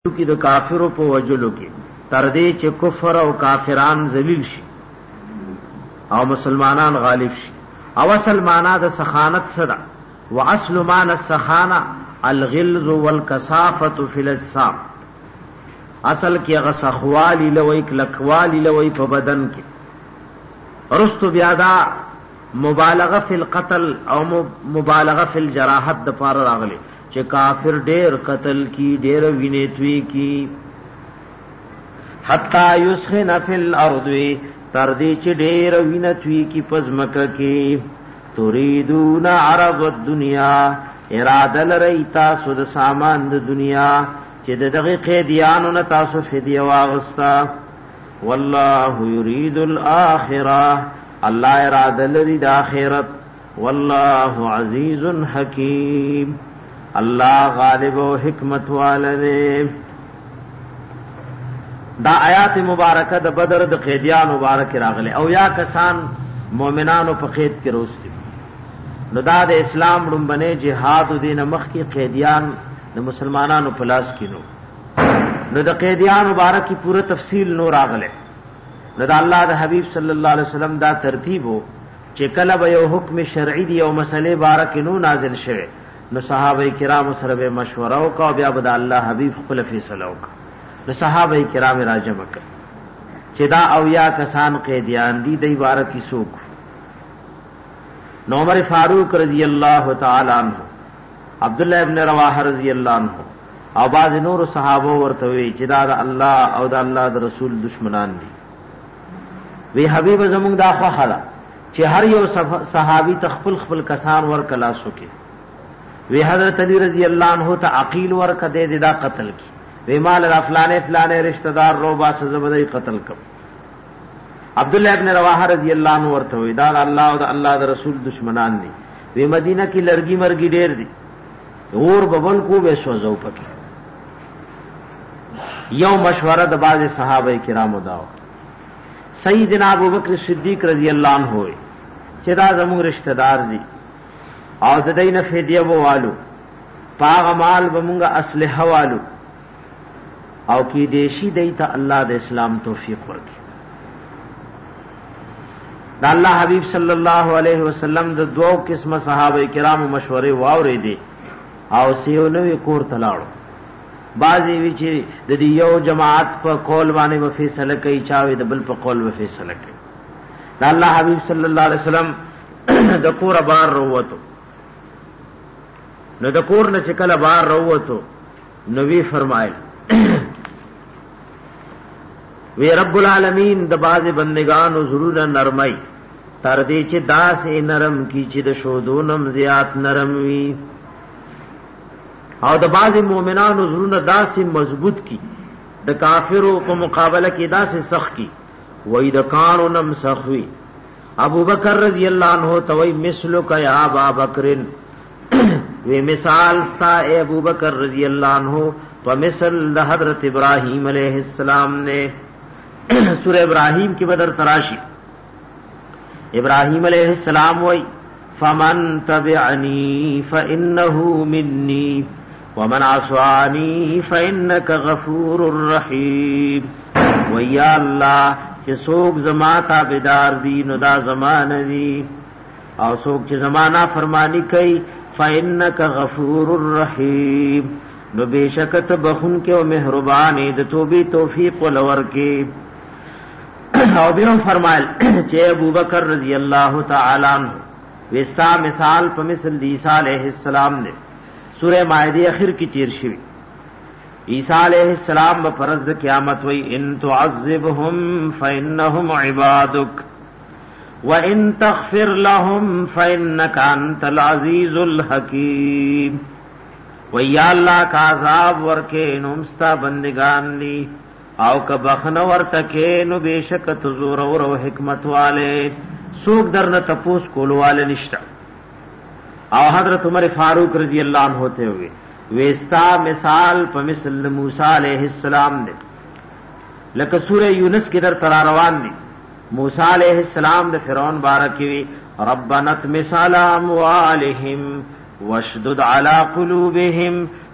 کی د کافرو په وجلو کې تر دې چې کفر او کافران ذلیل شي او مسلمانان غالب شي. او اصل معنا د سخانت صدا واصل معنا السخانه الغلظ والكثافه في الاجسام. اصل کې هغه سخوالی لوي کلکوالی لوي په بدن کې. رستو بیا دا مبالغه فی القتل او مبالغه فی الجراحت د پاره راغلی چې کافر ډیر قتل کی ډیر وینېتوي کی حتا یسخن فی الارض تر دې چې ډیر وینېتوي کی پزمکه کی. تريدون عرض الدنيا اراده لري تاسو د سامان د دنیا چې دغه قیدیانو نه تاسو فدیه واغستا. والله يريد الاخره الله اراده لري د اخرت. والله عزيز حكيم الله غالب و حکمت والے. دا آیات مبارکه د بدر د قیدیان مبارک راغله او یا کسان مؤمنانو په قید کې روستي. نو دا د اسلام لومبنه جهاد او دین مخ کې قیدیان د مسلمانانو په لاس کې نو د قیدیان مبارک کی پوره تفصیل نو راغله. نو دا الله د حبیب صلی الله علیه وسلم دا ترتیب وو چې کله به یو حکم شرعي دی او مسئله بارک نو نازل شوه نو صحابه کرام سره مشوره وکاو بیا به الله حبیب خپل فیصله وکړه. نو صحابه کرام راجم وکړه چې دا او یا کسان قیدیان دي د عبارت کی سوق. نو عمر فاروق رضی الله تعالی عنہ عبد الله ابن رواحه رضی الله عنہ او باز نور صحابه ورته وی چې دا الله او دا الله د رسول دشمنان دي. وی حبیب زمونږ دا خو حالا چې هر یو صحابي تخپل خپل کسان ور کلا سوکي. وی حضرت علی رضی اللہ عنہ تا عقیل ورکا دے دا قتل کی. وی مال فلانے فلانے رشتہ دار رو باس زبدی قتل کم. عبداللہ ابن رواحہ رضی اللہ عنہ ورتوی دا اللہ و دا اللہ دا رسول دشمنان دی. وی مدینہ کی لرگی مرگی دیر دی غور ببن کو بے سوزو پکی. یو مشورہ دا بعض صحابہ کرام داو سیدنا ابو بکر صدیق رضی اللہ عنہ ہوئی چدا زمون رشتہ دار دی او د دین فدیه ووالو پاغ مال بمونگا اسلحه والو او کی دیشی دیتا اللہ د اسلام توفیق ورکی. دا اللہ حبیب صلی اللہ علیہ وسلم د دو قسم صحابه کرام مشورے واورې دي او سیو نوې کور تلاړو. بعضی وی چې د دې یو جماعت په قول باندې و فیصله کوي چاوي د بل په قول و فیصله کوي. دا اللہ حبیب صلی اللہ علیہ وسلم د کور بار وروته نو د کور نه چې کله بار راووتو نو وی فرمایل وی رب العالمین د باز بندگانو ضرور نرمای تر دې چې داس نرم کی چې د شودونم زیات نرم وی او د باز مؤمنانو ضرور داس مضبوط کی د کافرو په مقابله کې داس سخت کی وای د قانونم سخوی. ابو بکر رضی اللہ عنہ توي مثلک یا ابا بکرن وی مثال ستا اے ابو بکر رضی اللہ عنہ تو مثل دا حضرت ابراہیم علیہ السلام نے. سورہ ابراہیم کی بدر تراشی ابراہیم علیہ السلام وی فمن تبعنی فإنہ منی ومن عصانی فإنک غفور الرحیم. وی یا اللہ چه سوک زما تابدار دی نو دا زمان دی او سوک چه زمانہ فرمانی کئی فإنک غفور الرحیم نو بیشکت بخون کے و مہربانی د توبی توفیق ولور کے. او بیرون فرمائل چه ابو بکر رضی اللہ تعالی عنہ وستا مثال پا مثل عیسیٰ علیہ السلام نے سورہ مائدہ اخر کی تیر شوی. عیسیٰ علیہ السلام بپرز د قیامت وی ان تعذبهم فإنهم عبادک وَإِن تَغْفِرْ لَهُمْ فَإِنَّكَ أَنْتَ الْعَزِيزُ الْحَكِيمُ. وَيَا اللَّهَ کا عذاب ورکے نمستا بندگان لی او کا بخن ورتکے نو بیشک تزور و حکمت والے سوک درن تپوس کولو والے نشتا. او حضرت عمر فاروق رضی اللہ عنہ ہوتے ہوئے ویستا مثال پا مثل موسیٰ علیہ السلام نے لکہ سورہ یونس کی در تراروان دی. موسیٰ علیہ السلام دے فرعون بارکی ربنا اطمس علی اموالہم واشدد علی قلوبہم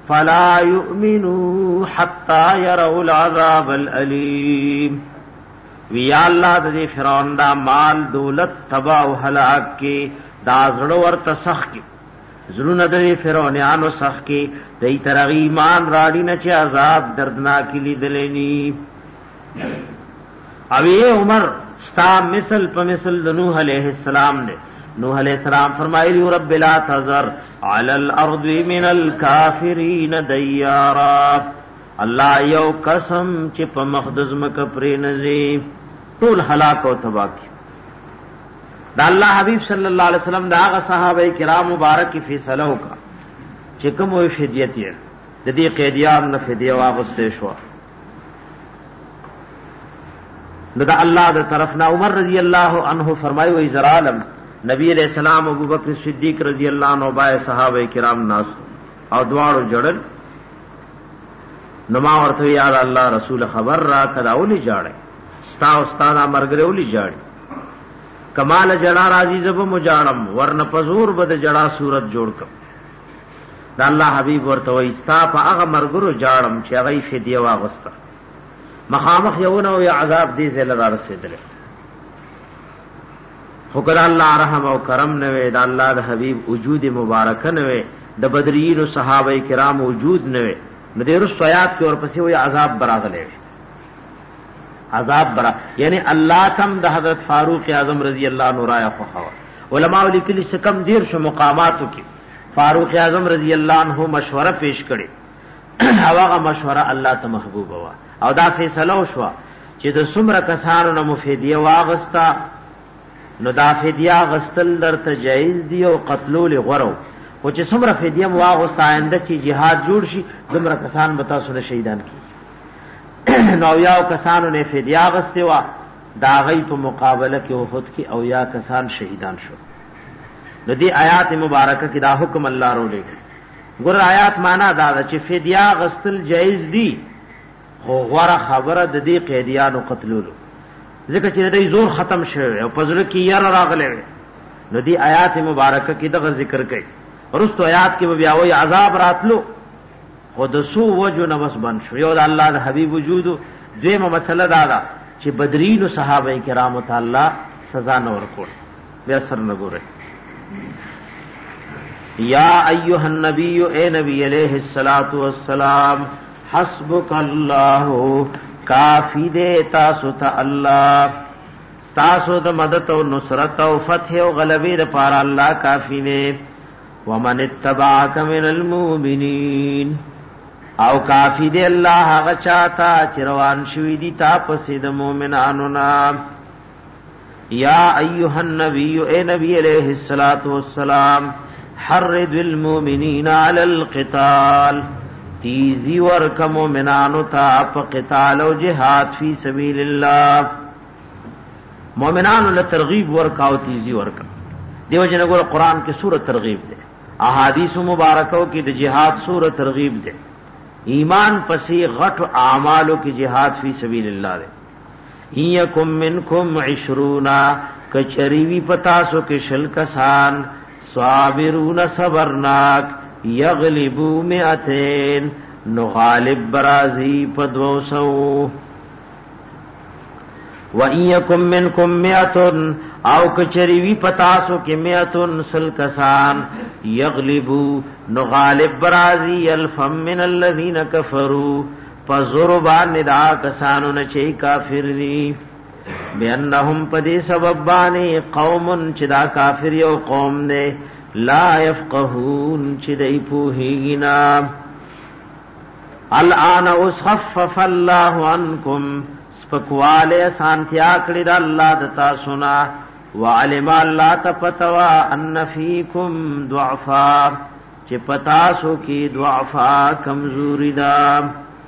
فلا يؤمنوا حتى يروا العذاب الأليم. ویا الله د فرعون دا مال دولت تباہ او هلاک کی دا زړه ورته سخ کی زړه د فرعونانو سخ کی دای تر ایمان راړي نه چې عذاب دردناک لیدلنی. او یہ عمر ستا مثل په مثل د نوح علیہ السلام نے. نوح علیہ السلام فرمایلی رب لا تذر علی الارض من الکافرین دیارا. الله یو قسم چې په مقدس مکه پرې نزي ټول هلاک او تباہ کی. دا الله حبیب صلی الله علیه وسلم دا هغه صحابه کرام مبارک کی فیصله وکا چې کوم وی فدیه یې د دې قیدیان نه فدیه واغسته شو. دا الله د طرفنا عمر رضی الله عنه فرمایي وی زرالم نبی علیہ السلام ابو بکر صدیق رضی اللہ عنہ بای صحابہ کرام ناس او دواړو جړل. نو ما ورته یا الله رسول خبر را کدا اولی جاړي ستا استاد مرګره اولی جاړي کمال جڑا راضی زب مجاړم ورن پزور بد جڑا صورت جوړ کم. دا الله حبیب ورته وی ستا په هغه مرګرو جاړم چې هغه فدیه واغسته مخامخ یونه او عذاب دې زل را رسیدل. خکر الله رحم او کرم نوے دا الله د حبیب وجود مبارک نوے د بدرین صحابه کرام وجود نوے. ندیر السیات کی اور پسی ہوئی عذاب براغلے عذاب برا یعنی اللہ کم دا حضرت فاروق اعظم رضی اللہ عنہ رایا خواہ. علماء لکلی سے کم دیر شو مقاماتو کی فاروق اعظم رضی اللہ عنہ مشورہ پیش کرے اواغا مشورہ اللہ تا محبوب ہوا او دا فیصلو شوا چی دا سمر کسانو نا مفیدیه واغستا نو دا فدیه غستل در تا جائز دی او قتلول غرو او چې څومره فدیه واغستا آینده چې جهاد جوړ شي دمر کسان بتا سونه شهیدان کی. نو یاو کسانو نے فدیه غسته وا دا غي په مقابله کې وحد کې او یا کسان شهیدان شو. نو دی آیات مبارکه کې دا حکم الله رو لګي. ګور آیات معنا دا چې فدیه غستل جائز دی خو غره خبره د دې قیدیانو قتلولو ځکه چې دې زور ختم شوی او پزړه کې یې راغله. نو دی آیات مبارکه کې دغه ذکر کوي. ورستو آیات کې بیا وایي عذاب راتلو خود سو وجو نفس بن شو. یو د الله د حبیب وجود دیمه مسله دا ده چې بدرین او صحابه کرام تعالی سزا نه ورکول بیا سر نه ګوره. یا ایها النبی اے نبی علیہ الصلوۃ والسلام حسبک اللہ کافی دے تاسو ته اللہ تاسو د مدد او نصرت او فتح او غلبی د پاره الله کافی نے. ومن اتبعک من المؤمنین او کافی دے اللہ هغه چاته چې روان شوی دي تاسو د مؤمنانو نا. یا ایها النبی اے نبی علیہ الصلوۃ والسلام حرض المؤمنین علی القتال تیزی ورک مومنانو تا پا قتال و جہاد فی سبیل اللہ. مومنانو لترغیب ورکا و تیزی ورکا دیو جنگور قرآن کی سورت ترغیب دے احادیث مبارکوں کی دی جہاد سورت ترغیب دے. ایمان پسی غٹ اعمالو کی جہاد فی سبیل اللہ دے. یکم منکم عشرونا کچریوی پتاسو کے شل کسان صابرون صبرناک یغلبو مئتین نغالب برازی پدوسو. وَإِن يَكُن مِّنكُم مِّئَةٌ او کچریوی پتاسو کی مئتن سلکسان یغلبو نغالب برازی الفم من الذین کفروا فضربان دا کسانو نچے کافر دی. بِأَنَّهُمْ پدی سبب بانی قوم چدا کافر یو قوم دے لا یفقهون چدئی پوہیگنا. الان اصخفف اللہ عنکم سپکوالے سانتیا کړی د الله د تاسو نه. وعلم الله تپتوا ان فیکم ضعفا چې پتاسو کې ضعفا کمزوری دا.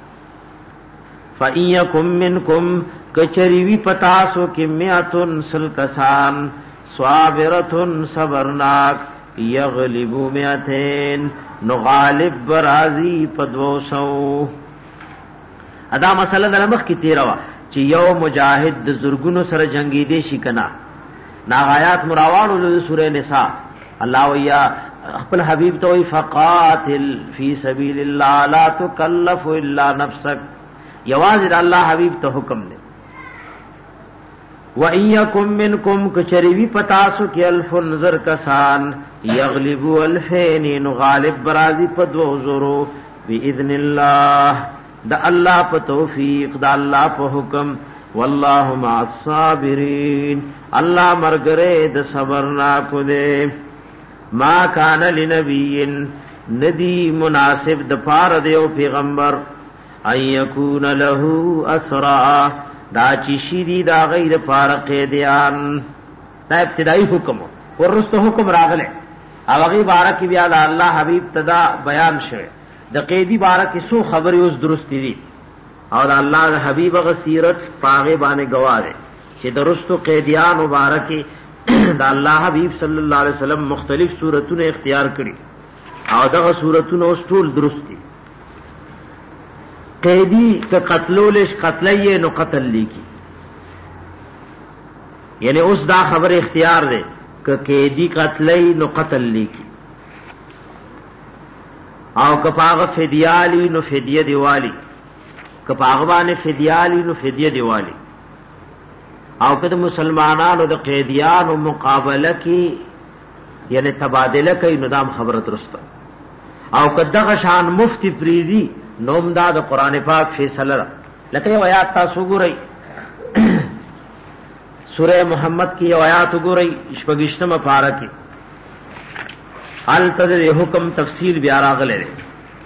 فإن يكن منکم کچری وی پتاسو کې مئتن سلکسان صابرتن صبرناک یغلبو مئتین نغالب برازی پدوسو. ادا مسئلہ د مخ کی تیروا چې یو مجاهد د زرګونو سره جنگی دی شي کنا. نا آیات مراوالو د سورہ نساء الله ویا خپل حبیب ته وی فقاتل فی سبیل الله لا تکلف الا نفسك، یواز الله حبیب ته حکم دی. وَإِن يَكُن مِّنكُمْ کچریوی پتاسو کی الف نظر کسان یغلبوا الفین غالب برازی پدو زورو باذن الله دا اللہ پا توفیق دا اللہ پا حکم واللہ مع الصابرین اللہ مرگرے دا صبرنا کو دے. ما کان لنبی ندی مناسب دا پار دیو پیغمبر ان یکون لہو اسرا دا چیشی دی دا غیر پار قیدیان، دا ابتدائی حکم ورستو حکم راغلے اوغی بارکی بیا دا اللہ حبیب تدا بیان شوئے دا قیدی بارکی سو خبری اس درستی دی اور دا اللہ دا حبیب غصیرت پاغی بانے گواہ دے چی درستو قیدیان مبارکی دا اللہ حبیب صلی اللہ علیہ وسلم مختلف صورتون اختیار کری اور دا صورتون اس طول درستی. قیدی کا قتلولش قتلیه نو قتل لیکی، یعنی اس دا خبر اختیار دے کہ قیدی قتلی نو قتل لیکی، او کپاغ فدیالی نو فدیه دیوالی، کپاغبان فدیالی نو فدیه دیوالی، او کد مسلمانانو دا قیدیانو مقابلہ کی یعنی تبادلہ کی ندام خبرت رستا، او کد غشان مفتی پریزی نوم دا دا قرآن پاک فیصلہ را. لکہ یو آیات تاسو گو رئی سورہ محمد کی یو آیات گو رئی اشپگشتم پارا کی حال تدر حکم تفصیل بیاراغ لے رہے.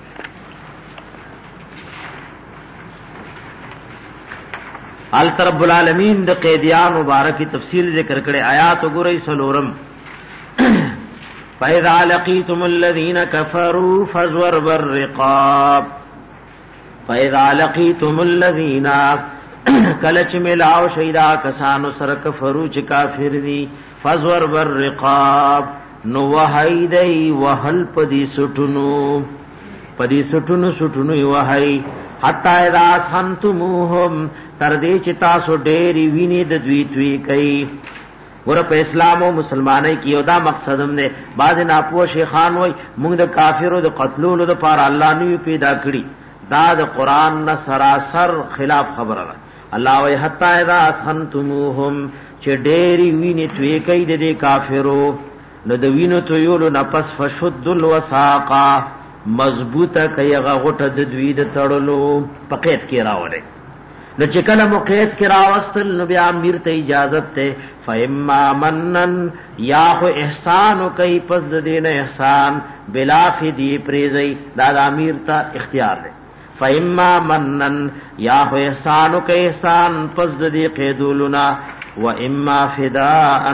حال رب العالمین دا قیدیان مبارک کی تفصیل ذکر کرے. آیات گو رئی سلورم فَإِذَا لَقِيتُمُ الَّذِينَ كَفَرُوا فَزْوَرْبَ الرِّقَابِ فَإِذَا لَقِيتُمُ الَّذِينَ کلچ ملاو شیدا کسانو سر کفرو چ کافر دی فزور بر رقاب نو وحی دی وحل پدی سٹنو وحی حتی اذا سنتموهم تردی چ تاسو ډېری ویني د دوی توی کئی. ګور په اسلام او مسلمانۍ کې یو دا مقصدم دی. بعض ناپوه شیخان وای موږ د کافرو د قتلولو د پاره الله نه پیدا کړی، دا د قران نه سراسر خلاف خبره ده. الله وی حتا اذا اسنتموهم چې ډېری ویني توی کوي د کافرو نو د وینو تویولو نه پس فشد الوثاقا مضبوطه کوي غټه د دوی د تړلو پکېټ کې راوړي. نو چې کله موقعیت کې راوستل نو بیا امیر ته اجازت ته فإما منن یا خو احسان کوي پس د دین احسان بلا فدی پریزي دا د امیر ته اختیار دی. فإما منن یا خو احسان کوي احسان پس د دې قیدولنا و اما فداء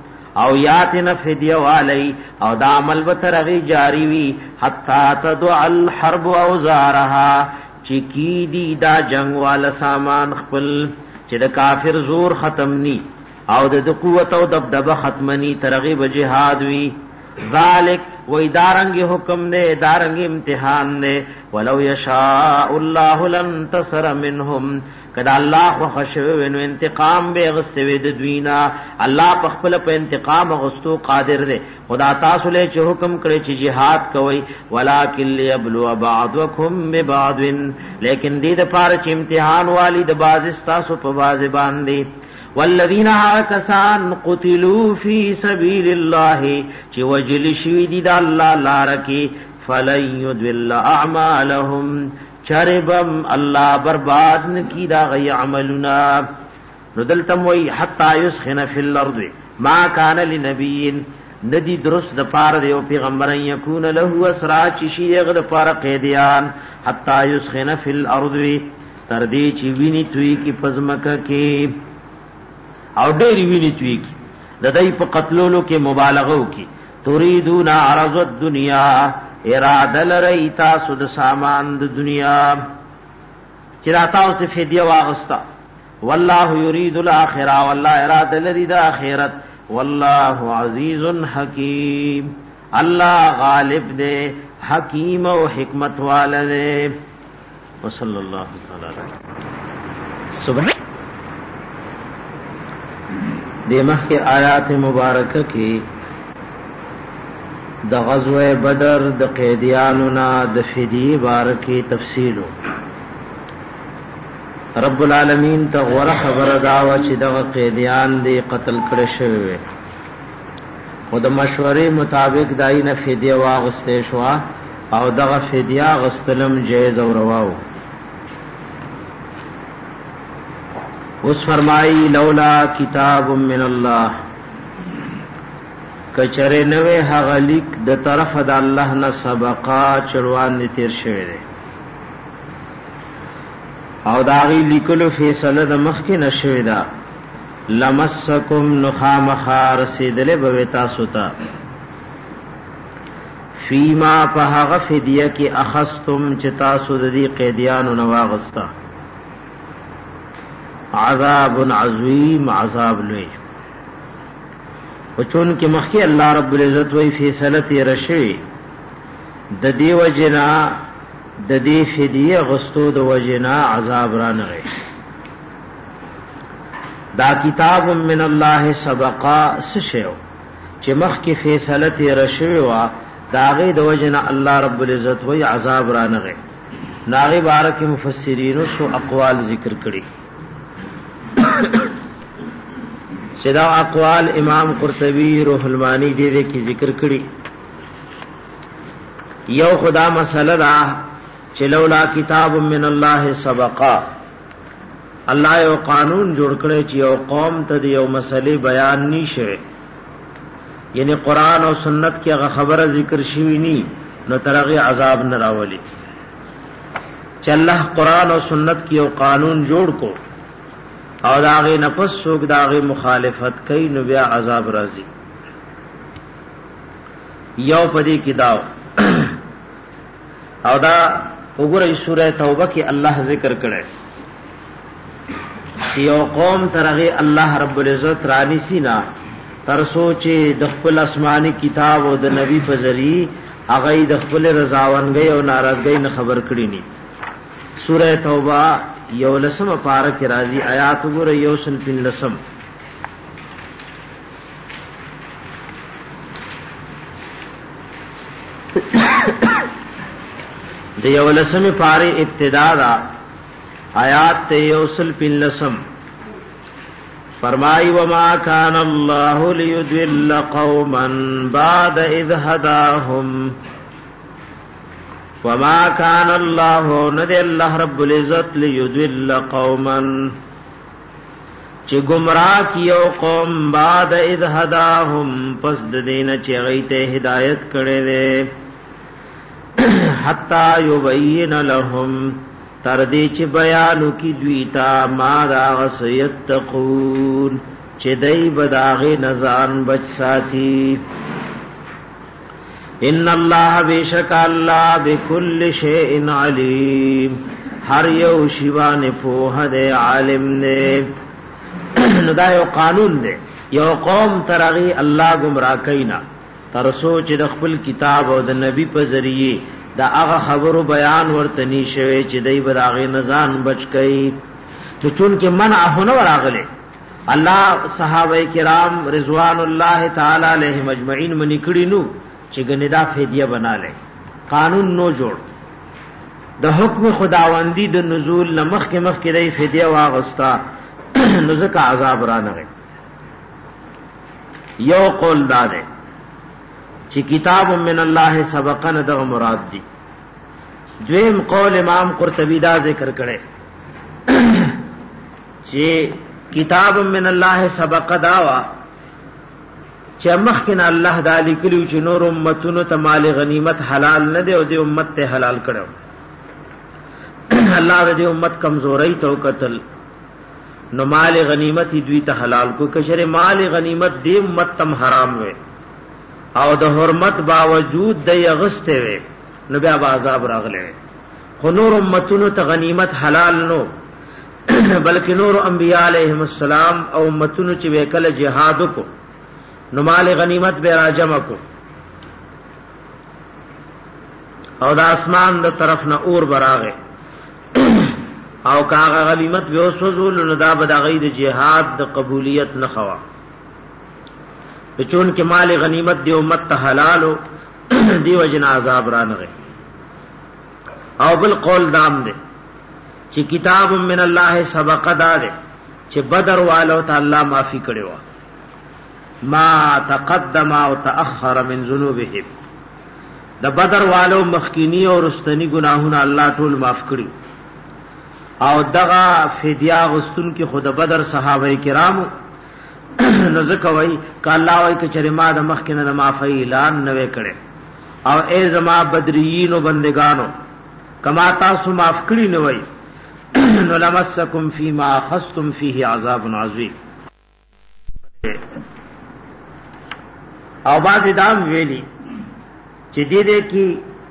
او یاتنا فدیه والی او دا عمل بترغی جاری وی حتی تدع الحرب اوزارها چکی دی دا جنگ والا سامان خپل چې د کافر زور ختم نی او د قوت او دبدبه ختمنی ترغیب جهاد وی. ذالک وی دارنگ حکم دے دارنگ امتحان دے ولو یشاء اللہ لانتصر منہم کدا اللہ خوشوینو انتقام بے غستوی دوینا. اللہ پخپل پہ انتقام غستو قادر دے. خدا تاسو لے چھ حکم کرے چھ جہاد کوئی ولیکن لیبلو بعضکم ببعض لیکن دید پارچ امتحان والی د باز استاسو پہ باز باندی. والذین کسان قتلوا فی سبیل اللہ چی وجل شوی دی دا اللہ لارکی فلن یضل اعمالهم چربم اللہ برباد نکی دا غی عملنا. ندلتم وی حتی یسخن فی الارض ما کان لنبی ندی درست د پار دیو پیغمبر یکون له اسرا چی شیغ د پار قیدیان حتی یسخن فی الارض تردی چی وینی توی کی پزمکہ کی او ډېری ویني توی کی د دای په قتلولو کې مبالغه وکي. تريدون عرض الدنيا اراده لري تاسو د سامان د دنیا چې راتاو ته فدیه واغستا. والله يريد الاخره والله اراده لري د اخرت. والله عزيز حكيم الله غالب دے حکیم او حکمت والا دے. وصلی اللہ تعالی علیہ سبحان دیمہ کے آیات مبارکہ کی د غزوه بدر د قیدیانو نه د فدیه بارکی تفصیل رب العالمین ته غوړه خبره دا و چې د قیدیان دی قتل کړي شوی خو د مشورې مطابق داینه فدیه واغسته شو او دغه فدیه غستلم جایز او روا و. اوس فرمایي لولا کتاب من الله کچره نوې هغه لیک د طرف د الله نه سبقا چروان دي تیر شوی دی او داغي لیکلو فیصله د مخ کې نشوي دا لمسکم نخامخ رسیدله به تاسو ته فیما په هغه فدیه کې اخستم چې تاسو د دې قیدیانو نواغستا عذاب عظیم عذاب لوی او چون کې مخکې الله رب العزت وی فیصله تیر شوی د دې وجنا د دې فدیه غستو د وجنا عذاب را نغی دا کتاب من الله سبقا سشیو چې مخکې فیصله تیر شوی وا داغه د وجنا الله رب العزت وی عذاب را نغی ناغي بارک مفسرینو سو اقوال ذکر کړي صدا اقوال امام قرطبی روح المانی دې کې ذکر کړي یو خدا مسله دا چې لولا کتاب من الله سبقا الله یو قانون جوړ کړی چې یو قوم ته یو مسلې بیان نشي یعنی قران او سنت کې هغه خبره ذکر شوی ني نو ترغه عذاب نه راولي چې الله قران او سنت کې یو قانون جوړ کو او داغه نفس سوق داغه مخالفت کوي نو بیا عذاب راځي یو پدې کې دا او دا وګورئ سورہ توبه کې الله ذکر کړي چې یو قوم ترغه الله رب العزت رانی سینا تر سوچې د خپل آسماني کتاب او د نبی په ذریعہ هغه د خپل رضاونګي او ناراضګي نه خبر کړي ني سورہ توبه یو لسم پارا کی راضی آیات وګوره یو سل پن لسم د یو لسم پاره ابتدا دا آیات ته یو سل پن لسم فرمای وما کان الله ليضل قوما بعد اذ هداهم وما كان الله ندی الله رب العزت ليضل قوما چې گمراه کیو قوم بعد اذ هداهم پس د دین چې غیته هدایت کړي وي حتا یبین لهم تر دې چې بیان کی دوی تا ما دا وسیتقون چې دای بداغه نزان بچ ساتي ان الله بیشک الله بكل شیء علیم هر یو شی باندې په هده عالم نه نو دا یو قانون دی یو قوم ترغي الله گمراه کینا تر سوچ د خپل کتاب او د نبی په ذریعے دا هغه خبرو بیان ورته نشوي چې دای براغه نزان بچ کئ ته چون کې منع هونه راغله الله صحابه کرام رضوان الله تعالی علیهم اجمعین منی کړي نو چې ګندا فدیه بنا لے قانون نو جوړ د حکم خداوندی د نزول لمخ کې مخ کې دی فدیه واغستا نو ځکه عذاب را نه یو قول داده چې کتاب من الله سبقا دغه مراد دی دویم قول امام قرطبی دا ذکر کړي چې کتاب من الله سبقا داوا چې مخکې الله دالی کلیو چې نور امتونو ته مال غنیمت حلال نه دی او دې امت ته حلال کړو الله دې امت کمزوري تو قتل نو مال غنیمت دوی ته حلال کو کشر مال غنیمت دې امت تم حرام وي او د حرمت باوجود د یغسته وي نو بیا عذاب راغله خو نور امتونو ته غنیمت حلال نو بلکې نور انبیاء علیهم السلام او امتونو چې وکړه جهاد کو نو مال غنیمت به راجم کو او د اسمان د طرف نه اور براغه او کاغه غنیمت به وسوزول نو دا به د غید جهاد د قبولیت نه خوا چون کې مال غنیمت دی امت ته حلال دی وجنا عذاب رانغه. او بل قول دام دے چې کتاب من الله سبق داده چې بدر والو ته الله معافي کړي وا ما تقدم او تاخر من ذنوبهم. د بدر والو مخکینی او رستنی گناهونه الله ټول معاف کړي. او دغه فدیه غستون کې خود بدر صحابه کرامو نو زکوي ک الله وای ک چرما د مخکینه د معافی اعلان نه وکړي او ای زما بدریین او بندگانو کما تاسو معاف کړی نه وای نو لمسکم فیما اخذتم فیه عذاب عظیم. او باز دام ویلی چې دې کې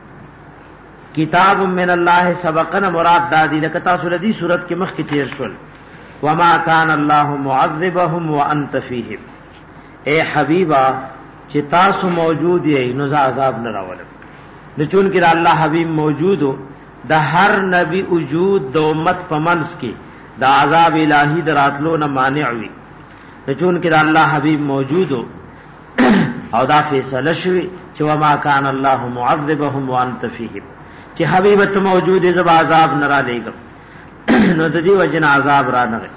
کتاب من الله سبقنا مراد دادی لکه تاسو لدی صورت کې مخ کې تیر شول وما كان الله معذبهم وانت فيهم. اے حبیبا چې تاسو موجود یې نو عذاب نه راولم. نو چون کې الله حبیب موجودو د هر نبی وجود د امت په منځ کې د عذاب الہی دراتلو نه مانع وي. نو چون کې الله حبیب موجودو او دا فیصله شوی چې وما كان الله معذبهم وانت فيهم چې حبیب ته موجود یې زب عذاب نه را لېږم. نو د دې وجنه عذاب را نغه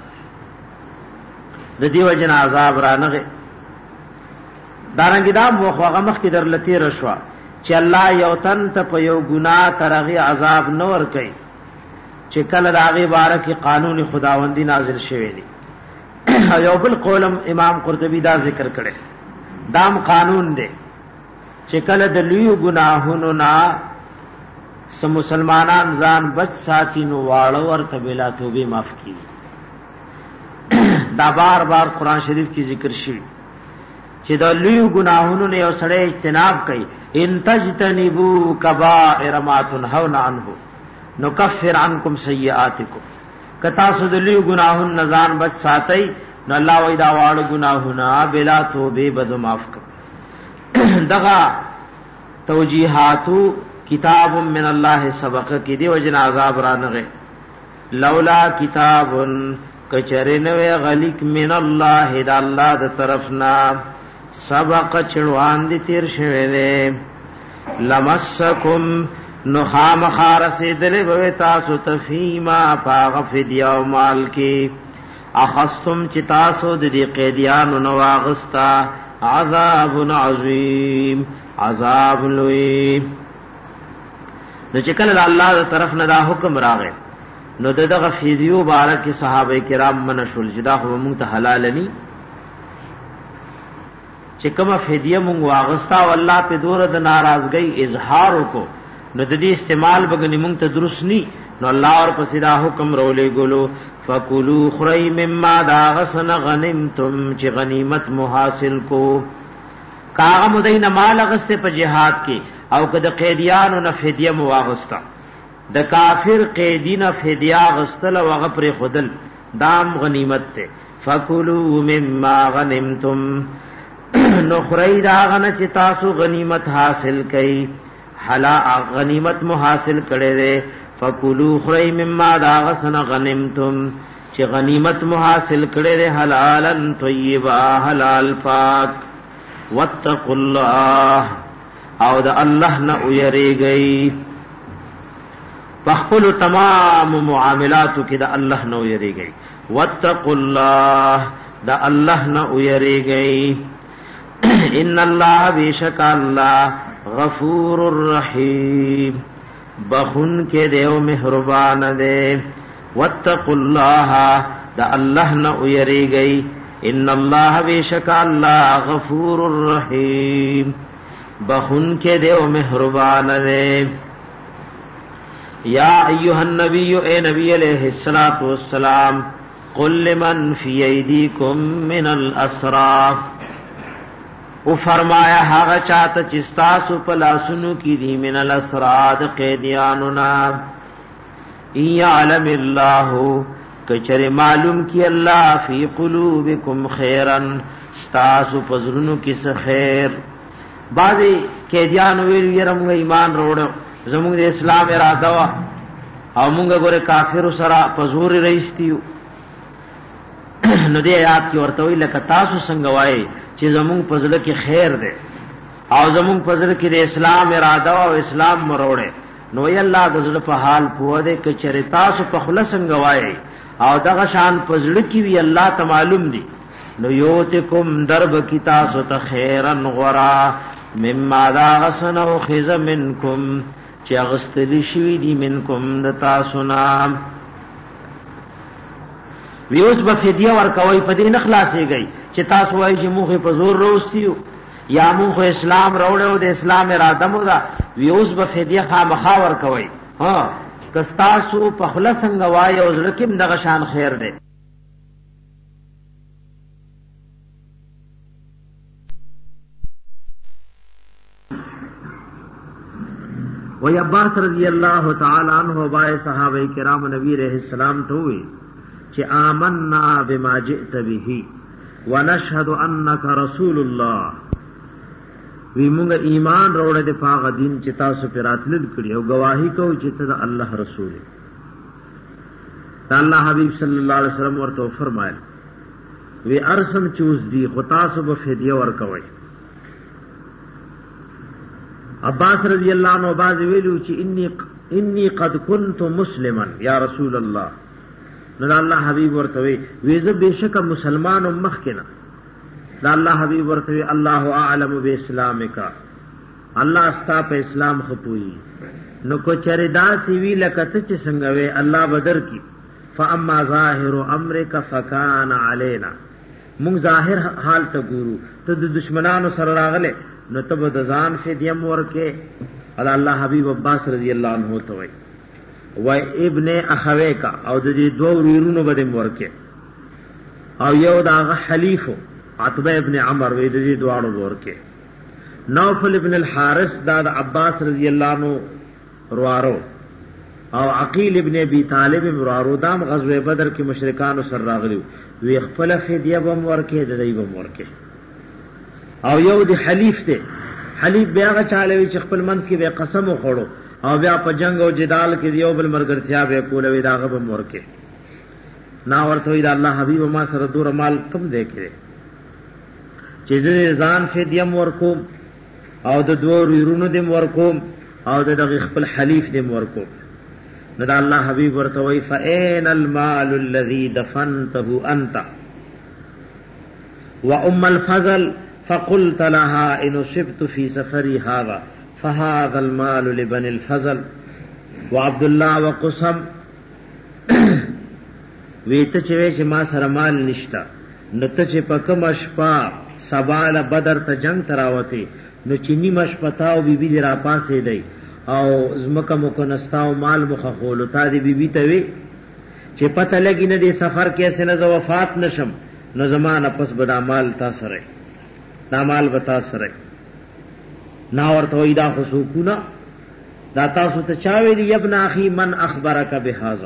د دې وجنه عذاب را نغه دارنګ دا مخه مخ کې در لتی رشوا چې الله یو تن ته په یو ګناه ترغه عذاب نه ور کوي چې کله راغي بارک قانون خداوندی نازل شوی دی. یو بل قولم امام قرطبی دا ذکر کړي دام قانون دی چې کله د لوی ګناهونو نه سم مسلمانان ځان بچ ساتي نو واړه ورته بلا توبه معاف کی. دا بار بار قران شریف کی ذکر شوی چې د لوی ګناهونو نه یو سړی اجتناب کوي ان تجتنبوا کبائر ما تنهون عنه نکفر عنکم سیئاتکم. کتا سود لوی ګناهونو نه ځان بچ ساتي نو الله وای دا واړه ګناهونه بلا توبه بد معاف کړي. دغه توجیحاتو کتاب من الله سبق کی دی وجن عذاب رانغه لولا کتاب کچرنوی غلیک من الله دا الله د طرفنا سبق چړوان دي تیر شوه دے لمسکم نخام خارسیدل بوی تاسو تفیما فاغفدیا و مال کی اخستم چی تاسو دی قیدیانو نواغستا عذاب عظیم عذاب لوی. نو چکل اللہ دا طرف ندا حکم راغے نو دغه فیدیو بارک صحابه کرام منشول جدا خو مونږ ته حلال ني چې کومه فدیه مونږ واغستا والله په دور د ناراضګۍ اظهار وکړو نو د دې استعمال بګنی مونږ ته درست ني نو الله اور پسې دا حکم رولې ګلو فکلوا خری مما دا غسن غنیمتم چې غنیمت محاصل کو کاغه مدینه مال غسته په جهاد کې او کده قیدیانو نه فدیه مواغستا د کافر قیدین فدیه غستل او غفر خودل دام غنیمت ته فکلوا مما غنیمتم نو خری دا غنه چې تاسو غنیمت حاصل کړئ حلا غنیمت محاصل کړئ فکلوا خری مما دا غسن غنیمتم چې غنیمت محاصل کړئ حلالا طیبا حلال پاک واتقوا الله او دا الله نه ويریږئ بخپل تمام معاملاتو کې دا الله نه ويریږئ واتقوا الله دا الله نه ويریږئ ان الله بیشک الله غفور الرحیم بخون کې دیو مهربان دی واتقوا الله دا الله نه ويریږئ ان الله بیشک الله غفور الرحیم بخون کے دے و مہربان دے. یا ایوہ النبی اے نبی علیہ السلام قل لمن فی ایدیکم من الاسرا او فرمایا حاغا چاہتا چستاسو پلاسنو کی دی من الاسرا دا قیدیانونا ای علم اللہ کچر معلوم کی اللہ فی قلوبکم خیرن ستاسو پزرنو کس خیر. بعضی قیدیانو ویلو یره مونږ ایمان وروړو زمونږ د اسلام اراده وا او مونږ ګوره کافر سره پزور رئیستیو نو دې آیات کې ورته وی لکه تاسو څنګه وای چې زمونږ پزله کې خیر ده او زمون پزړه کې د اسلام اراده او اسلام مروړې نو ی الله د زړه په حال پوه دې ک چرتا سو په خلص غواړي او دغه شان پزړه کې وی الله ته معلوم دي نو یوتکم درب کی تاسو ته خیرن غرا مما دا غسنو خز منکم چې اغستلی شوی دی منکم د تاسو نام ویوس به فدیه ورکوي په دې نخلاصيږي چې تاسو وایي چې موږ په زور روستیو یا موږ اسلام راوړو د اسلام اراده مو دا ویوس به فدیه خامخا ورکوي ها کستاسو په خلاص څنګه وایي او زړه کې دغه شان خیر دی وی عباس رضی اللہ تعالی عنہ بائے صحابہ کرام نبی علیہ السلام تو ہوئی کہ آمنا بما جئت به ونشهد انک رسول اللہ وی مونږ ایمان روړې د پاغ دین چې تاسو پر راتلل کړی او گواہی کوو چې ته د الله رسول یې الله حبیب صلی الله علیه وسلم ورته فرمایل وی ارسم چوز دی خو تاسو به فدیه ورکوي عباس رضی اللہ عنہ باز ویلو چې انی قد كنت مسلما یا رسول الله نو الله حبیب ورته وی زه بشک مسلمان مخکنا دا الله حبیب ورته الله اعلم باسلامک الله استا په اسلام خپوي نو کو چردا سی وی لکته چې څنګه وی الله بدر کی فاما ظاهر امرک فکان علینا مون ظاهر حال ته ګورو ته د دشمنانو سره راغله نو تب د ځان فدیم ورکه الله حبیب عباس رضی اللہ عنہ ته وای و ابن اخوی کا او د دې دوه ورونو بده ورکه او یو دا حلیف عتبہ ابن عمر و د دې دواړو ورکه نوفل ابن الحارث دا د عباس رضی اللہ عنہ روارو او عقیل ابن ابی طالب روارو دام غزوه بدر کې مشرکان سره راغلي وی خپل فدیه بم ورکه د دې بم ورکه او یو دی حلیف ته حلیف بیا غ چاله چې خپل منځ کې به قسم وخړو او بیا په جنگ او جدال کې یو بل مرګرتیا به کولوي داغه به مورکه نا ورته وی دا الله حبیب ما سره دور مال کم دی کړي چې دې ځان فدیم ورکوم او د دوه ورونو دې ورکوم او د خپل حلیف دې ورکوم نو دا الله حبیب ورته وی فاین المال الذي دفنته انت وام الفضل فقلت لها ان صبت في سفري هذا فهذا المال لبني الفضل وعبد الله وقسم ویته چې ما سره مال نشتا نو ته چې پکم شپا سبال بدر ته جنگ تراوتی نو چینی مشپتاو بی بی را پاسې دی او زمکه مو کو نستاو مال مخخول تا دی بی بی ته وی چې پته لګی نه دی سفر کیسه نه وفات نشم نو زمانہ پس بدا مال تا سره نامال بتا سره نا ورته وېدا خصوصنا دا تاسو ته چاوي دی ابن اخي من اخبرك بهذا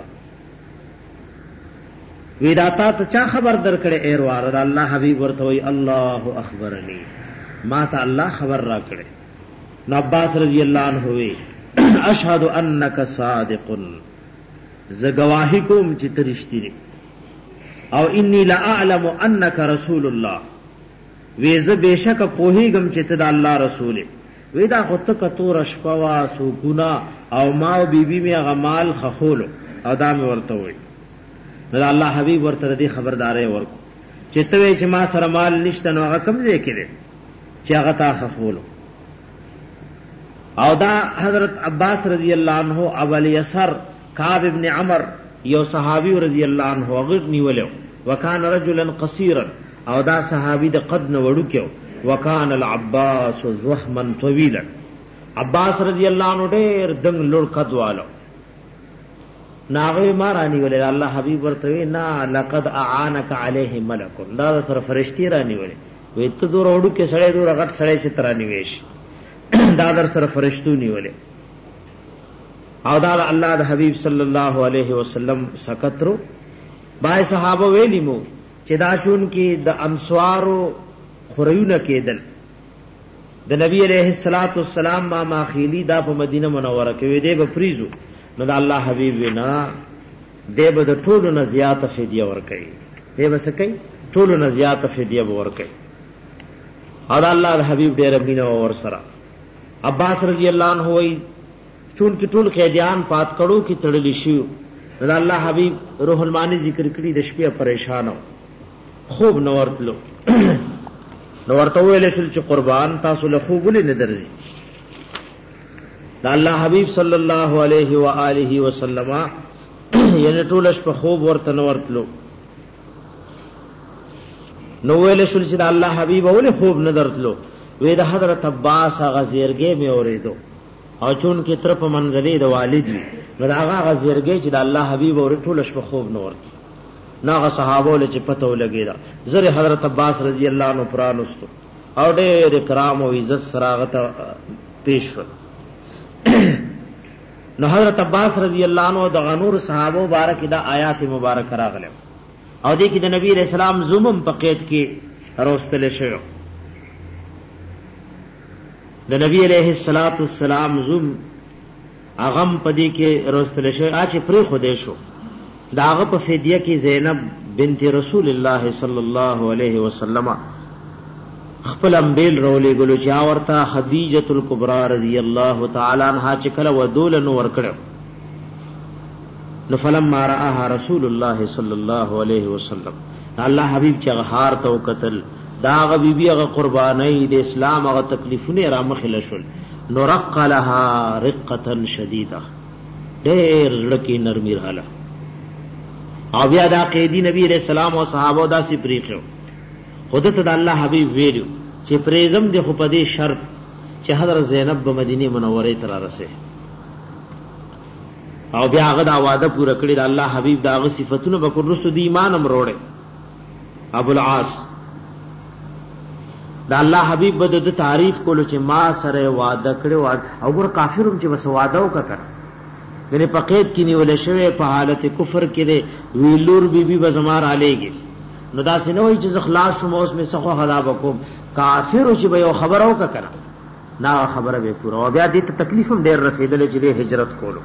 وېدا تا ته چا خبر درکړې ایر واره دا الله حبيب ورته وې الله اخبرني ما ته الله خبر را کړې نو عباس رضی الله عنه وې اشهد انك صادق ز گواہی کوم چې ترشتي او انی لا اعلم انك رسول الله ویزه بشک پوهیږم چې ته د الله رسول وی دا خو ته کتور شپوا سو ګنا او ما او بیبي می غمال خخول او دا می ورته وی نو الله حبیب ورته دې خبرداري ورکو چې ته چې ما سره مال نشته نو هغه کم ځای کړي چې هغه تا خخول او دا حضرت عباس رضی الله عنه اول یسر کعب ابن عمر یو صحابی رضی الله عنه هغه نیولو وکانه رجلا قصيرا او دا صحابی د قد نه وړو کېو وکانه العباس زحما طويلا عباس رضی الله عنه ډېر دنګ لوړ قد والو ناغه مارانی ولې الله حبیب ورته نه لقد اعانك عليه ملك دا سره فرشتي رانی ولې وې ته دور وړو کې سړې دور غټ سړې چې ترانی وېش دا در سره فرشتو نیولې او دا الله د حبیب صلی الله علیه وسلم سکترو بای صحابه ویلی مو چې دا شون کې د انصارو خریونه کېدل د نبی علیہ الصلوۃ والسلام ما خیلی دا په مدینه منوره کې وې دی به فریزو نو د الله حبیب وینا دی به د ټولو نه زیاته فدیه ورکړي دی به سکه ټولو نه زیاته فدیه ورکړي او الله حبیب ډېر مینه ور سره. عباس رضی الله عنه وای چون کې ټول قیدیان پات کړو کې تړلی شي. الله حبیب روح المانی ذکر کړی د شپې پریشان خوب نو ورتلو نو ورته ویل چې قربان تاسو له خوب ولې نه درځي. د الله حبیب صلی الله علیه و آله وسلم یعنی ټول شپه خوب ورته نو ورتلو. نو ویل چې د الله حبیب ولې خوب نه درتلو. وې د حضرت عباس غزیرګې مې اوریدو او چون کې تر په منځلې د والد نو هغه غزیرګې چې د الله حبیب اور ټول شپه خوب نه ورته ناغه صحابه له چې پته ولګیدا زره حضرت عباس رضی الله عنه پرانستو او ډېر کرام او عزت سراغت پیش شو. نو حضرت عباس رضی الله عنه د غنور صحابه مبارک دا آیات مبارک راغله او دې کې د نبی رسول الله زمم په قید کې راستل شو. د نبی علیہ الصلوۃ والسلام زم اغم پدې کې راستل شو اچ پرې خو دې شو داغه په فدیه کې زینب بنت رسول الله صلی الله علیه وسلم خپل امبیل رولې ګلو چا ورته خدیجه الکبرى رضی الله تعالی عنها چې کله ودول نو ورکړ. نو فلما رآها رسول الله صلی الله علیه وسلم الله حبیب چې غهار تو قتل داغه بیبي هغه قربانای د اسلام هغه تکلیفونه را مخله شول. نو رق لها رقه شدیده ډېر زړه کې نرمي رااله او بیا دا قیدی نبی علیہ السلام او صحابه داسې پریخو خودت د الله حبیب ویلو چې پریزم د خو په دې شرط چې حضرت زینب په مدینه منوره ته را رسې او بیا هغه دا وعده پوره کړی د الله حبیب داغه صفاتونه به رسو د ایمان امروړي. ابو العاص دا الله حبیب بده د تعریف کولو چې ما سره وعده کړو او ګور کافرون چې وس وعده وکړ غني پقید کې نیول شوی په حالت کفر کې دی ویلور بیبي بزمار علیږي. نو دا سينوي چې اخلاص شوم اوس می سخو خدا وکم کافر چې به یو خبرو وکړه نا خبره به پورا او بیا دې ته تکلیف هم ډېر رسیدل چې هجرت کولو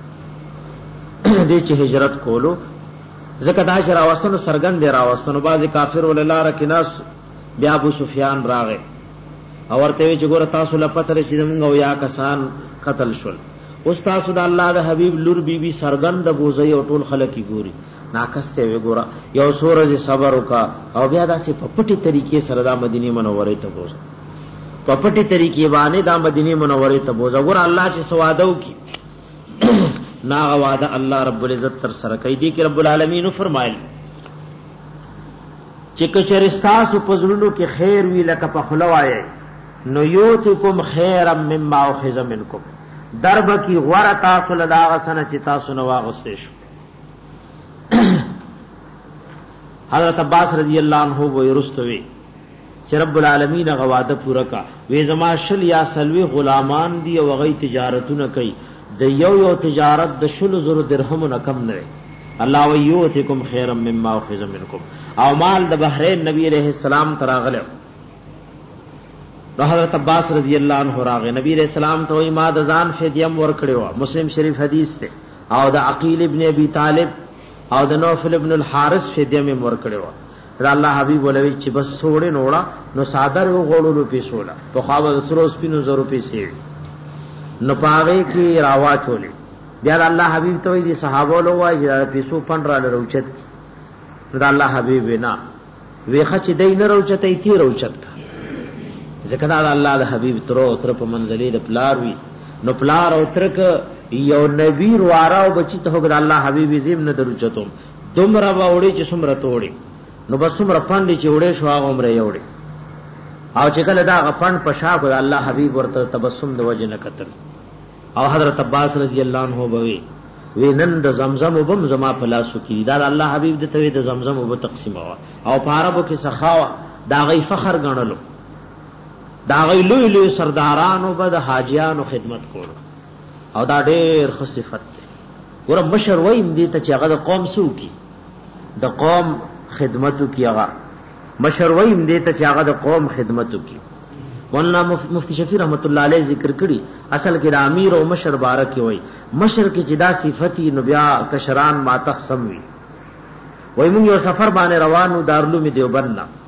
دې چې هجرت کولو زکه دا شرا واستنو سرګن دی راوستنو بعضی کافر ول الله رکناس بیا ابو سفیان راغې او ورته چې ګور تاسو لپاره چې موږ یا کسان قتل شول اوس تاسو د الله د حبیب لور بیبي سرګند بوزي او ټول خلک ګوري ناکسته وی ګورا یو سورج صبر وکا او بیا داسې په پټي طریقې سره د مدینه منوره ته بوز په پټي طریقې باندې د مدینه منوره ته بوز ګور الله چې سوادو کی نا وعده الله رب العزت تر سره کوي دي کې رب العالمین فرمایل چې کچرستا سو پزړونو کې خیر وی لکه په خلوای نو یوتکم خیرا مما اخذ منکم درب کی غور تاسو لداغ سنه چې تاسو نو واغستې شو. حضرت عباس رضی اللہ عنہ وہ رستوی چې رب العالمین غواده پورا کا وې زما شل یا سلوی غلامان دی او غي تجارتونه کوي د یو تجارت د شل زر درهم نه کم نه. الله ویوتکم خیرا مما اخذ منکم او مال د بحرین نبی علیہ السلام تراغله. حضرت عباس رضی اللہ عنہ راغه نبی علیہ السلام ته ما د ځان فدیم ور کړو. مسلم شریف حدیث ته او د عقیل ابن ابي طالب او د نوفل ابن الحارث فدیم ور کړو. الله حبیب ولوی چې بس سوړې نوړه نو صادر و غوړولو پیسولا په خواو د سروس پینو زرو پیسې نو پاوي کې راوا چولې بیا الله حبیب ته دي صحابه لو وای چې پیسو پند را لروچت دا الله حبیب نه وی خچ دای نه روچتې تی روچت ځکه دا الله د حبیب تر په منځلې د پلار وی نو پلار او ترک یو نبی واره او بچی ته د الله حبیب زم نه دروچتم دومره باوړي چې سمره توړي نو بس سمره پاندې چې وړې شو هغه عمره یوړي او چې کله دا غفن پشا کو الله حبیب ورته تبسم د وجه نه قتل. او حضرت عباس رضی الله عنه بوي وی نن د زمزم وبم زما په لاسو کې دا الله حبیب د توي د زمزم وب تقسیم او په عربو کې سخاوه دا غي فخر غنلو دا غي لوی لوی سردارانو به د حاجیانو خدمت کولو او دا ډېر خصيفت دی. ور مشر ویم دي ته چې هغه د قوم سو کی د قوم خدمتو کی هغه مشر ویم دي ته چې هغه د قوم خدمتو کی. مولانا مفتی شفیع رحمت الله علیه ذکر کړي اصل کې د امیر او مشر بارک وي مشر کې جدا صفتی نو بیا کشران ما تقسم وي. وای موږ یو سفر باندې روانو دارالعلوم دیوبند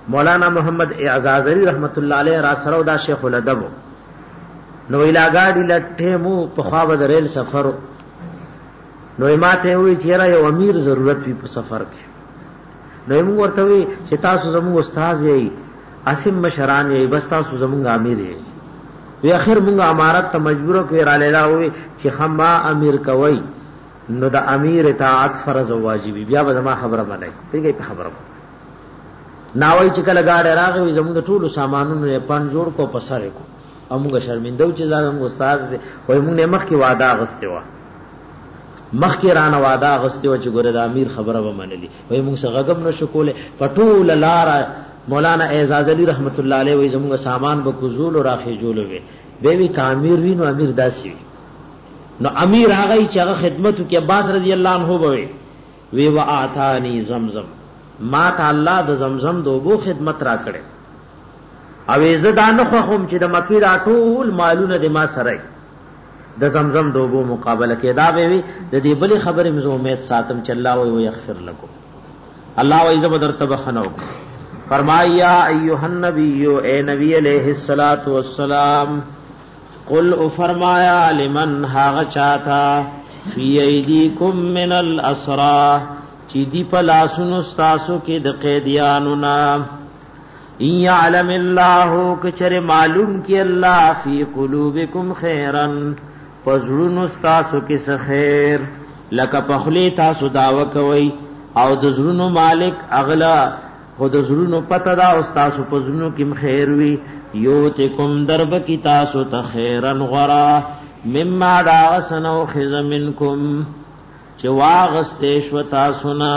مولانا محمد اعزازری رحمت الله علیه را سره دا شیخ الادب نو الهګاډي لټه مو په خوا د ریل سفر نو ماته وی چیرې یو امیر ضرورت وي په سفر کې نو موږ ورته وی چې تاسو زموږ استاد یې اسیم مشران یې بس تاسو زموږ امیر یې وی اخر موږ امارت ته مجبور کړ را لیدا وی چې خما امیر کوي نو د امیر اطاعت فرض او واجبي بیا به ما خبره باندې پیږي په خبره ناوي چې کله گاډه راغوي زموږ ټولو سامانونو یې پن جوړ کو پسره کو امغه شرمنده چې زموږ استاد وي موږ نه مخ کې وعده غسته و مخ کې رانه وعده غسته و چې ګوره د امیر خبره و منلي وي موږ څنګه غم نشو کوله پټول لار مولانا اعزاز علی رحمت الله علیه وي زموږ سامان به کوزول او راخي جوړوي به وی کامیر وینو امیر داسي نو امیر هغه چې هغه خدمت کې عباس رضی الله عنه بوي وی واعتانی زمزم ما ته الله د زمزم دوبو خدمت را کړي او زدان خو هم چې د مکی را ټول مالونه د ما سره د زمزم دوبو مقابله کې دا به وي د دې بلی خبرې مزه امید ساتم چې الله وي یغفر لكم الله وي زم درته بخنو فرمایا ایها النبی اے نبی علیہ الصلات والسلام قل او فرمایا لمن هاغ چاہتا فی ایدیکم من الاسرا چی دی پلاسونو ستاسو کی د قیدیانو نا یعلم اللہ کچر معلوم کی اللہ فی قلوبکم خیرن پزړونو ستاسو کی خیر لکه پخلی تاسو داوا کوي او د زړونو مالک اغلا خود زړونو پته دا او تاسو پزړونو کی خیر وی یوتکم درب کی تاسو تخیرن غرا مما داغسنو خز منکم چه واغستیش و تاسونا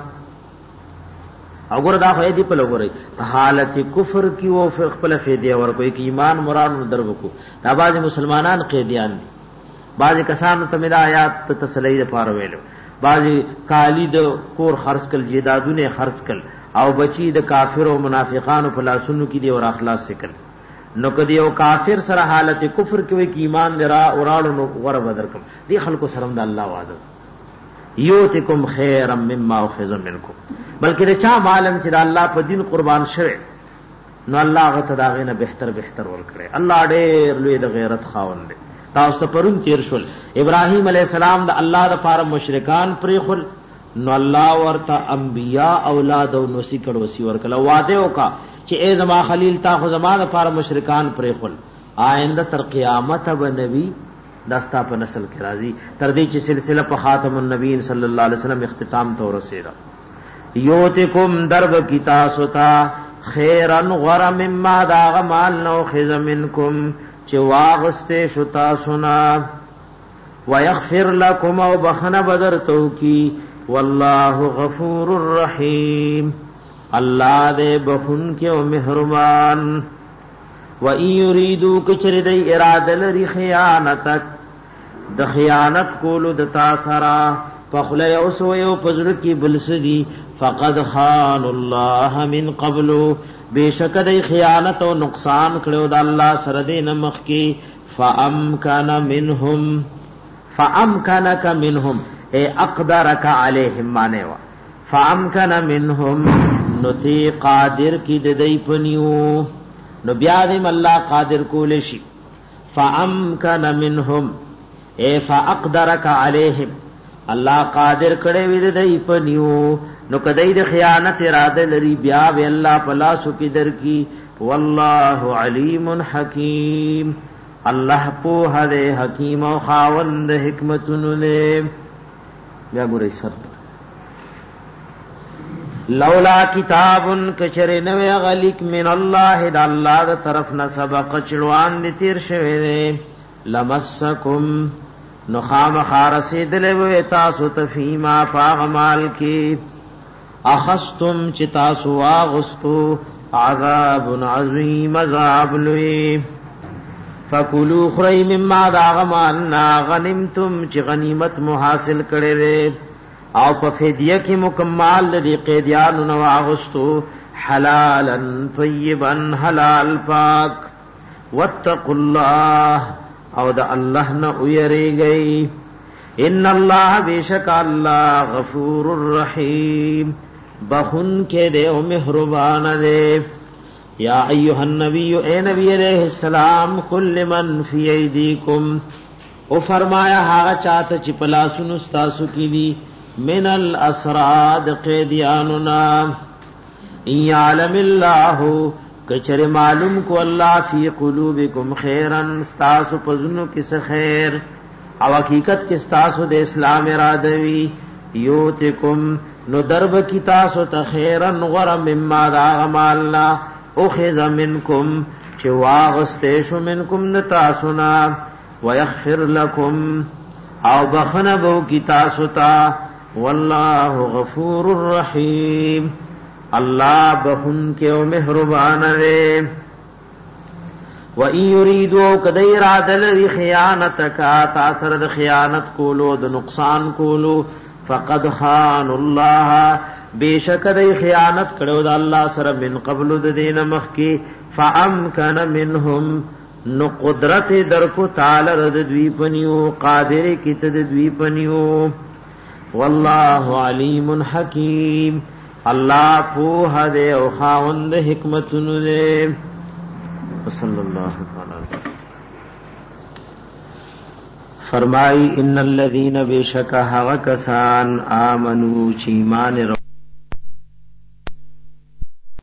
اگر دا خواهی دی پلو گو رئی حالت کفر کی و خپل فیدیه ورکوئی که ایمان مرانو درب کو دا بعض مسلمانان قیدیان دی بعض کسانو تمیدا آیات تسلی پارویلو بعض کالی دا کور خرس کل جیدادون خرس کل او بچی د کافر او منافقانو په لاسونو کې دی او اخلاص سکل نو کدی او کافر سره حالت کفر کې وي کې ایمان درا اوراړو نو ور بدر کوم دی خلکو سره د الله وعده یوتکم خیرا مما اخذ منکم بلکې چا معلوم چې د الله په دین قربان شوه نو الله غته داغه نه بهتر ور کړي الله ډېر لوی د غیرت خاوند دی تاسو ته پرون تیر شول ابراهیم علی السلام د الله د پاره مشرکان پرې خل نو الله ورته انبیاء اولاد او نوسی کړه وسی ورکله وعده وکا چې ای زما خلیل تا خو زما د پاره مشرکان پرې خل آینده تر قیامت به نبی داستا په نسل کې راځي تر دې چې سلسله په خاتم النبیین صلی الله علیه وسلم اختتام ته ورسېده یوتکم درب کی تاسو تا خیرن غر مما داغ مال نو خذ منکم چې واغسته شتا سنا ويغفر لكم او بخنه بدر تو کی والله غفور الرحیم اللہ دے بخن کے و مہربان و ان یریدو کچر دی ارادہ لری خیانتک د خیانت کولو د تاسرا فخلی اوسو یو پزر کی بلسدی فقد خان اللہ من قبلو بے شک دی خیانت و نقصان کړو د الله سره دین مخ کی فامکن منهم اے اقدرک علیہم مانے وا فامکن منهم نتی قادر کی ددی پنیو نو بیا دیم اللہ قادر کول شي فامکن منهم اے فاقدرک علیہم اللہ قادر کړي وی ددی پنیو نو کدی د خیانت اراده لري بیا وی الله پلاسو کی در کی والله علیم حکیم اللہ په دې حکیم او خاوند حکمتونو له بیا ګورئ سر لولا کتاب کچر نوی غلیک من اللہ دا اللہ دا طرف نسبق چلوان دی تیر شوئے لمسکم نخام خارسی دلوی تاسو تفیما پاغمال کی اخستم چی تاسو آغستو عذاب عظیم عذاب لوی فکلو خری مما دا غمالنا غنمتم چی غنیمت محاصل کرے او په فدیه کې مکمل د قیدیانو نو واغستو حلالا طیبا حلال پاک واتقوا الله او د الله نه ويریږي ان الله بیشک الله غفور الرحیم بخن کے دے او مہربان دے یا ایها النبی اے نبی علیہ السلام کل من فی ایدیکم او فرمایا ہاغا چاہتا چی پلاسن استاسو کی دی من الاسراد قیدیاننا ان یعلم اللہ کچر معلوم کو اللہ فی قلوبکم خیرن استاسو پزنو کس خیر او حقیقت کس تاسو دے اسلام ارادوی یوتکم نو درب کی تاسو تخیرن غرم مما دا غمالنا اخذ منکم چی واغستیشو منکم نتاسونا ویغفر لکم او بخنبو کی تاسو تا واللہ غفور الرحیم اللہ بخن کے و مہربان رے وَإِن يُرِيدُوا كَدَيْ رَادَلَ خِيَانَتَكَ تَأْثَرَ د خیانت کولو د نقصان کولو فقد خان الله بیشک د خیانت کړو د الله سره من قبل د دین مخ کی فامکن منهم نو قدرت در کو تعالی رد دوی پنیو قادر کی تد دوی پنیو والله علیم حکیم الله په دې او خاوند حکمتونو دې صلی اللہ علیہ فرمائی ان الذین بشک هغه کسان آمنو چی ایمان